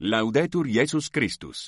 Laudetur Jesus Christus.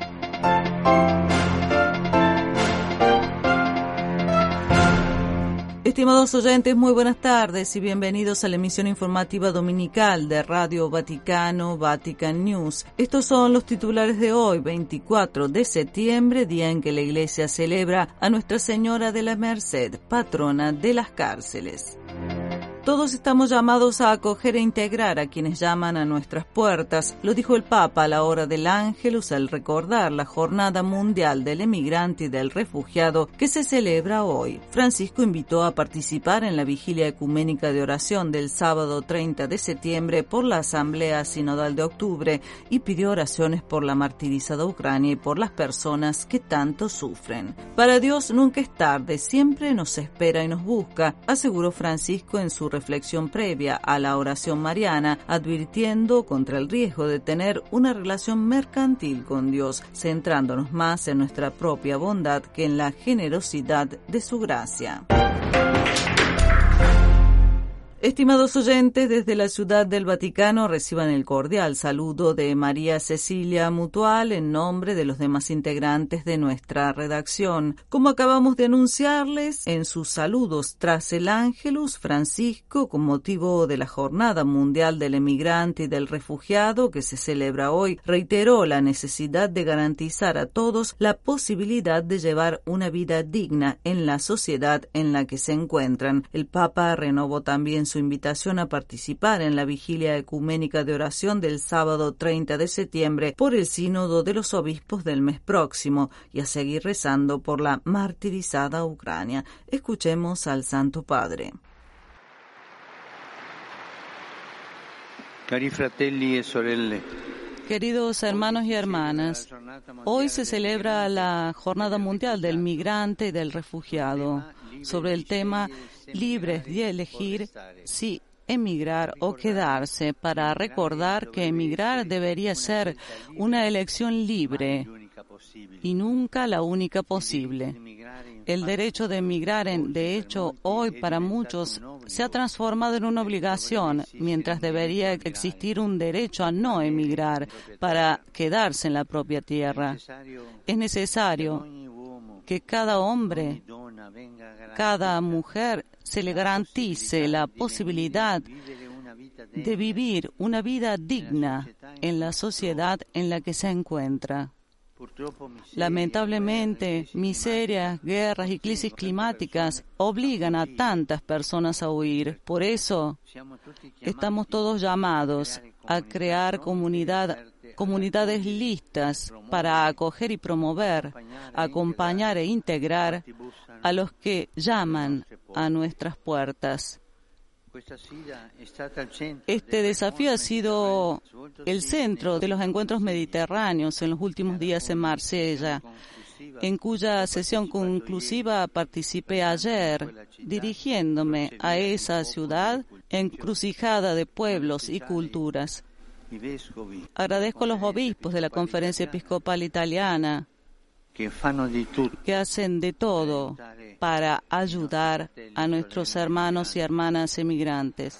Estimados oyentes, muy buenas tardes y bienvenidos a la emisión informativa dominical de Radio Vaticano, Vatican News. Estos son los titulares de hoy, 24 de septiembre, día en que la Iglesia celebra a Nuestra Señora de la Merced, patrona de las cárceles. Todos estamos llamados a acoger e integrar a quienes llaman a nuestras puertas, lo dijo el Papa a la hora del Ángelus al recordar la Jornada Mundial del Emigrante y del Refugiado que se celebra hoy. Francisco invitó a participar en la Vigilia Ecuménica de Oración del sábado 30 de septiembre por la Asamblea Sinodal de octubre y pidió oraciones por la martirizada Ucrania y por las personas que tanto sufren. Para Dios nunca es tarde, siempre nos espera y nos busca, aseguró Francisco en su reflexión previa a la oración mariana, advirtiendo contra el riesgo de tener una relación mercantil con Dios, centrándonos más en nuestra propia bondad que en la generosidad de su gracia. Estimados oyentes, desde la Ciudad del Vaticano reciban el cordial saludo de María Cecilia Mutual en nombre de los demás integrantes de nuestra redacción. Como acabamos de anunciarles, en sus saludos tras el Ángelus, Francisco, con motivo de la Jornada Mundial del Emigrante y del Refugiado que se celebra hoy, reiteró la necesidad de garantizar a todos la posibilidad de llevar una vida digna en la sociedad en la que se encuentran. El Papa renovó también su invitación a participar en la Vigilia Ecuménica de Oración del sábado 30 de septiembre por el Sínodo de los Obispos del mes próximo y a seguir rezando por la martirizada Ucrania. Escuchemos al Santo Padre. Cari fratelli e sorelle. Queridos hermanos y hermanas, hoy se celebra la Jornada Mundial del Migrante y del Refugiado, sobre el tema libres de elegir si emigrar o quedarse, para recordar que emigrar debería ser una elección libre y nunca la única posible. El derecho de emigrar, de hecho, hoy para muchos se ha transformado en una obligación, mientras debería existir un derecho a no emigrar para quedarse en la propia tierra. Es necesario que cada hombre, cada mujer, se le garantice la posibilidad de vivir una vida digna en la sociedad en la que se encuentra. Lamentablemente, miserias, guerras y crisis climáticas obligan a tantas personas a huir. Por eso, estamos todos llamados a crear comunidades listas para acoger y promover, acompañar e integrar a los que llaman a nuestras puertas. Este desafío ha sido el centro de los encuentros mediterráneos en los últimos días en Marsella, en cuya sesión conclusiva participé ayer, dirigiéndome a esa ciudad encrucijada de pueblos y culturas. Agradezco a los obispos de la Conferencia Episcopal Italiana que hacen de todo para ayudar a nuestros hermanos y hermanas emigrantes.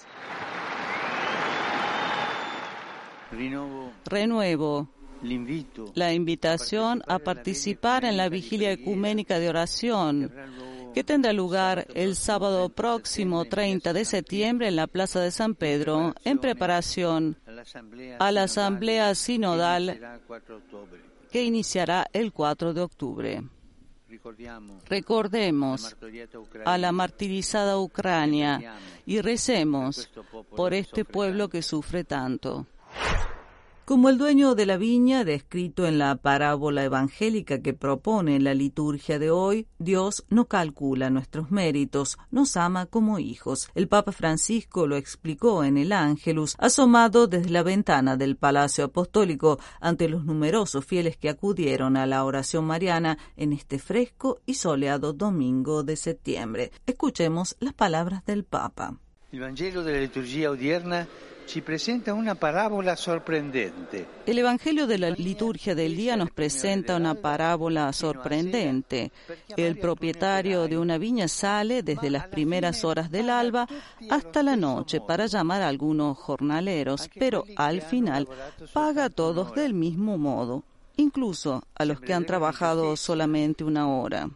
Renuevo la invitación a participar en la Vigilia Ecuménica de Oración, que tendrá lugar el sábado próximo 30 de septiembre en la Plaza de San Pedro, en preparación a la Asamblea Sinodal que iniciará el 4 de octubre. Recordemos a la martirizada Ucrania y recemos por este pueblo que sufre tanto. Como el dueño de la viña descrito en la parábola evangélica que propone la liturgia de hoy, Dios no calcula nuestros méritos, nos ama como hijos. El Papa Francisco lo explicó en el Ángelus, asomado desde la ventana del Palacio Apostólico ante los numerosos fieles que acudieron a la oración mariana en este fresco y soleado domingo de septiembre. Escuchemos las palabras del Papa. El Evangelio de la liturgia odierna ci presenta una parábola sorprendente. El Evangelio de la liturgia del día nos presenta una parábola sorprendente. El propietario de una viña sale desde las primeras horas del alba hasta la noche para llamar a algunos jornaleros, pero al final paga a todos del mismo modo, incluso a los que han trabajado solamente una hora.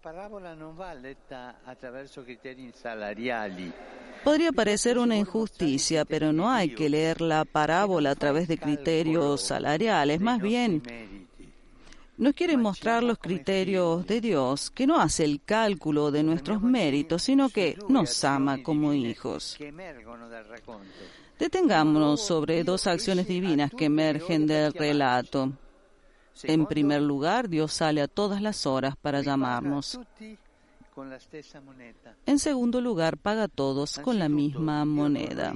Podría parecer una injusticia, pero no hay que leer la parábola a través de criterios salariales. Más bien, nos quiere mostrar los criterios de Dios, que no hace el cálculo de nuestros méritos, sino que nos ama como hijos. Detengámonos sobre dos acciones divinas que emergen del relato. En primer lugar, Dios sale a todas las horas para llamarnos. En segundo lugar, paga a todos con la misma moneda.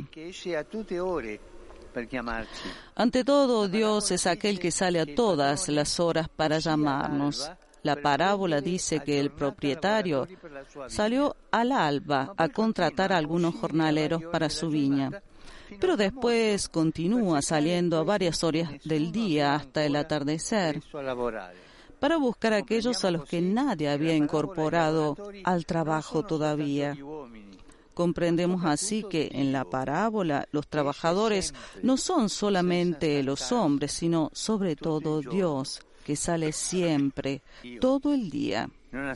Ante todo, Dios es aquel que sale a todas las horas para llamarnos. La parábola dice que el propietario salió al alba a contratar a algunos jornaleros para su viña, pero después continúa saliendo a varias horas del día hasta el atardecer para buscar a aquellos a los que nadie había incorporado al trabajo todavía. Comprendemos así que en la parábola los trabajadores no son solamente los hombres, sino sobre todo Dios, que sale siempre, todo el día.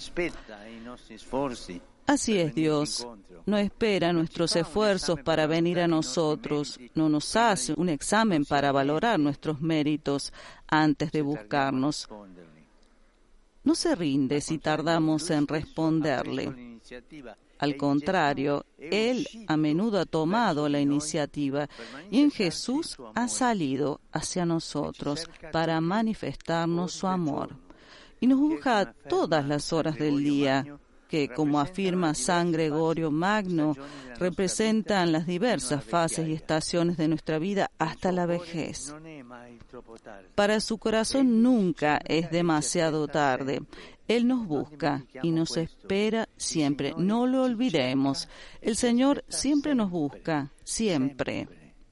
Así es Dios. No espera nuestros esfuerzos para venir a nosotros, no nos hace un examen para valorar nuestros méritos antes de buscarnos. No se rinde si tardamos en responderle. Al contrario, Él a menudo ha tomado la iniciativa y en Jesús ha salido hacia nosotros para manifestarnos su amor. Y nos busca a todas las horas del día, que, como afirma San Gregorio Magno, representan las diversas fases y estaciones de nuestra vida hasta la vejez. Para su corazón nunca es demasiado tarde. Él nos busca y nos espera siempre. No lo olvidemos. El Señor siempre nos busca, siempre.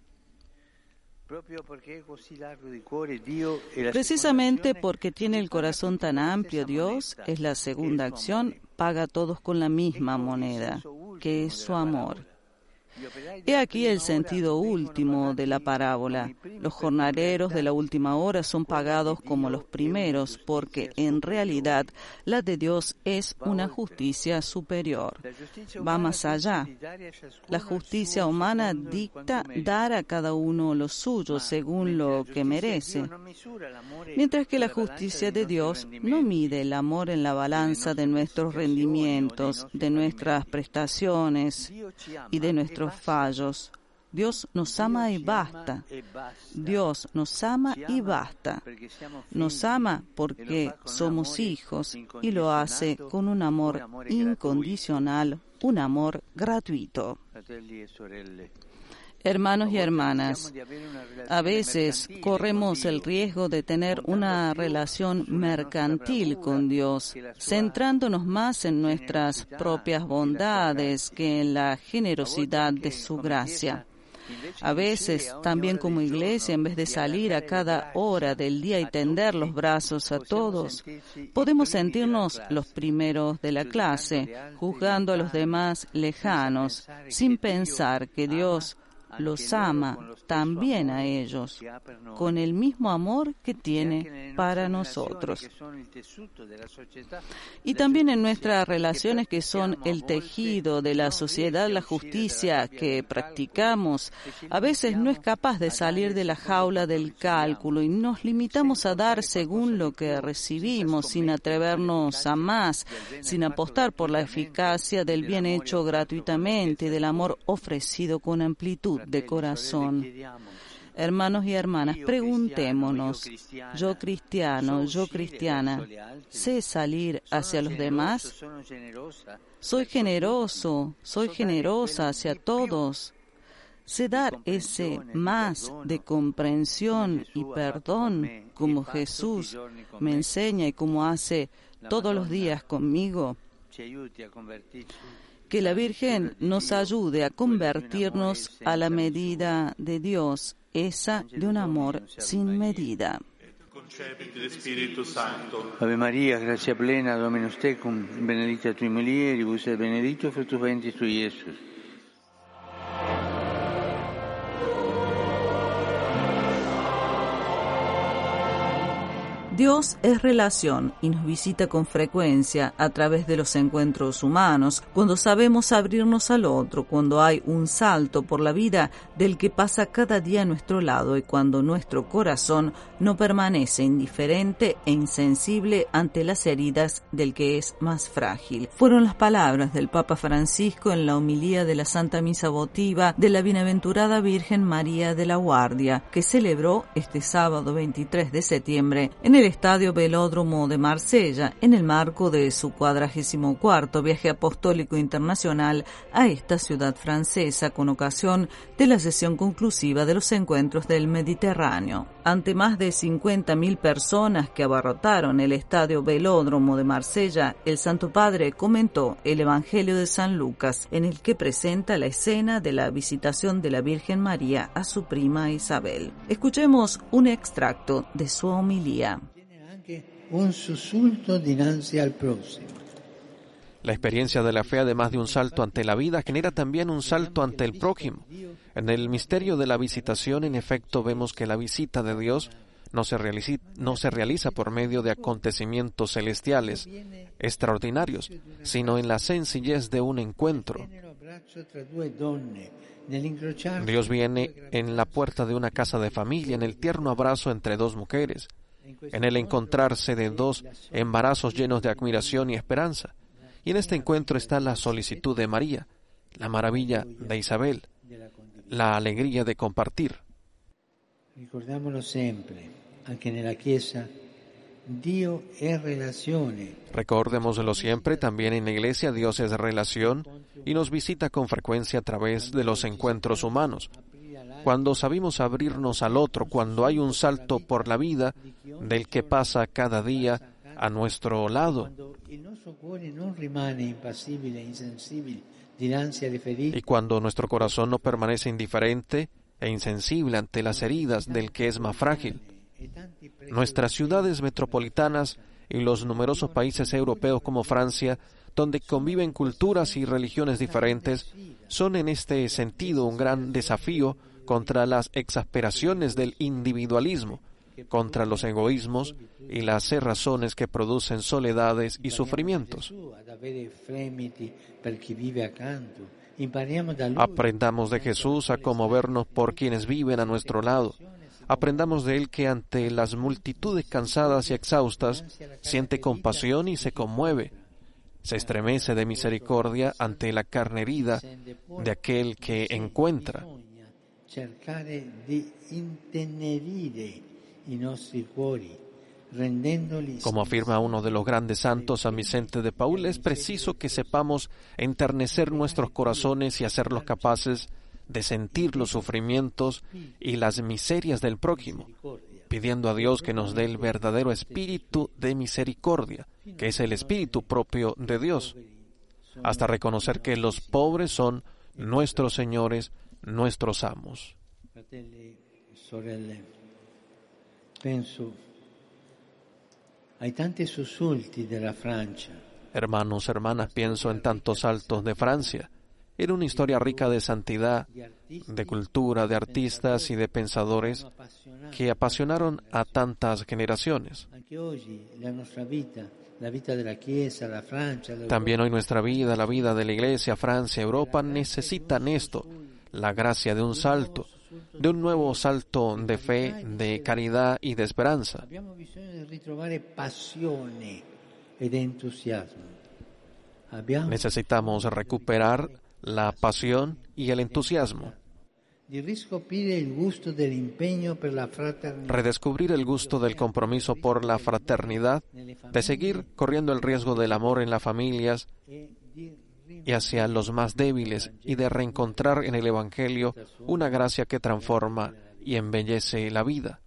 Precisamente porque tiene el corazón tan amplio, Dios, es la segunda acción, paga a todos con la misma moneda, que es su amor. He aquí el sentido último de la parábola. Los jornaleros de la última hora son pagados como los primeros, porque en realidad la de Dios es una justicia superior. Va más allá. La justicia humana dicta dar a cada uno lo suyo según lo que merece, mientras que la justicia de Dios no mide el amor en la balanza de nuestros rendimientos, de nuestras prestaciones y de nuestros fallos. Dios nos ama y basta. Dios nos ama y basta. Nos ama porque somos hijos y lo hace con un amor incondicional, un amor gratuito. Hermanos y hermanas, a veces corremos el riesgo de tener una relación mercantil con Dios, centrándonos más en nuestras propias bondades que en la generosidad de su gracia. A veces, también como iglesia, en vez de salir a cada hora del día y tender los brazos a todos, podemos sentirnos los primeros de la clase, juzgando a los demás lejanos, sin pensar que Dios los ama también a ellos, con el mismo amor que tiene para nosotros. Y también en nuestras relaciones que son el tejido de la sociedad, la justicia que practicamos, a veces no es capaz de salir de la jaula del cálculo y nos limitamos a dar según lo que recibimos, sin atrevernos a más, sin apostar por la eficacia del bien hecho gratuitamente y del amor ofrecido con amplitud de corazón. Hermanos y hermanas, preguntémonos, yo cristiano, yo cristiana, ¿sé salir hacia los demás? ¿Soy generoso, soy generosa hacia todos? ¿Sé dar ese más de comprensión y perdón como Jesús me enseña y como hace todos los días conmigo? Que la Virgen nos ayude a convertirnos a la medida de Dios, esa de un amor sin medida. Ave María, gracia plena, Dominus tecum, benedicta tui mulieribus et benedictus fructus ventris tui, Iesus. Dios es relación y nos visita con frecuencia a través de los encuentros humanos, cuando sabemos abrirnos al otro, cuando hay un salto por la vida del que pasa cada día a nuestro lado y cuando nuestro corazón no permanece indiferente e insensible ante las heridas del que es más frágil. Fueron las palabras del Papa Francisco en la homilía de la Santa Misa Votiva de la Bienaventurada Virgen María de la Guardia, que celebró este sábado 23 de septiembre en el Estadio Velódromo de Marsella, en el marco de su 44º viaje apostólico internacional a esta ciudad francesa, con ocasión de la sesión conclusiva de los encuentros del Mediterráneo. Ante más de 50.000 personas que abarrotaron el Estadio Velódromo de Marsella, el Santo Padre comentó el Evangelio de San Lucas, en el que presenta la escena de la visitación de la Virgen María a su prima Isabel. Escuchemos un extracto de su homilía. Un sussulto dinanzi al próximo. La experiencia de la fe, además de un salto ante la vida, genera también un salto ante el prójimo. En el misterio de la visitación, en efecto, vemos que la visita de Dios no se realiza por medio de acontecimientos celestiales extraordinarios, sino en la sencillez de un encuentro. Dios viene en la puerta de una casa de familia, en el tierno abrazo entre dos mujeres, en el encontrarse de dos embarazos llenos de admiración y esperanza. Y en este encuentro está la solicitud de María, la maravilla de Isabel, la alegría de compartir. Ricordiamolo sempre, anche nella Chiesa, Dio è relazione. Recordémoslo siempre, también en la Iglesia Dios es relación y nos visita con frecuencia a través de los encuentros humanos. Cuando sabemos abrirnos al otro, cuando hay un salto por la vida del que pasa cada día a nuestro lado. Y cuando nuestro corazón no permanece indiferente e insensible ante las heridas del que es más frágil. Nuestras ciudades metropolitanas y los numerosos países europeos como Francia, donde conviven culturas y religiones diferentes, son en este sentido un gran desafío contra las exasperaciones del individualismo, contra los egoísmos y las cerrazones que producen soledades y sufrimientos. Aprendamos de Jesús a conmovernos por quienes viven a nuestro lado. Aprendamos de Él que ante las multitudes cansadas y exhaustas siente compasión y se conmueve. Se estremece de misericordia ante la carne herida de aquel que encuentra. Como afirma uno de los grandes santos, San Vicente de Paúl, es preciso que sepamos enternecer nuestros corazones y hacerlos capaces de sentir los sufrimientos y las miserias del prójimo, pidiendo a Dios que nos dé el verdadero espíritu de misericordia, que es el espíritu propio de Dios, hasta reconocer que los pobres son nuestros señores, nuestros amos. Fratelli, sorelle, penso ai tanti sussulti della Francia. Hermanos, hermanas, pienso en tantos saltos de Francia. Era una historia rica de santidad, de cultura, de artistas y de pensadores que apasionaron a tantas generaciones. También hoy nuestra vida, la vida de la Iglesia, Francia, Europa, necesitan esto, la gracia de un salto, de un nuevo salto de fe, de caridad y de esperanza. Necesitamos recuperar la pasión y el entusiasmo. Redescubrir el gusto del compromiso por la fraternidad, de seguir corriendo el riesgo del amor en las familias y hacia los más débiles, y de reencontrar en el Evangelio una gracia que transforma y embellece la vida.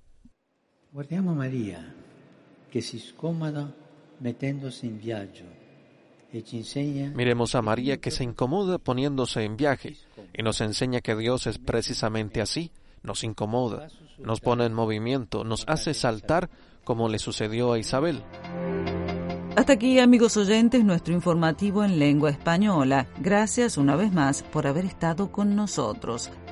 Guardiamo María, che si scomoda mettendosi in viaggio Miremos a María que se incomoda poniéndose en viaje y nos enseña que Dios es precisamente así, nos incomoda, nos pone en movimiento, nos hace saltar como le sucedió a Isabel. Hasta aquí, amigos oyentes, nuestro informativo en lengua española. Gracias una vez más por haber estado con nosotros.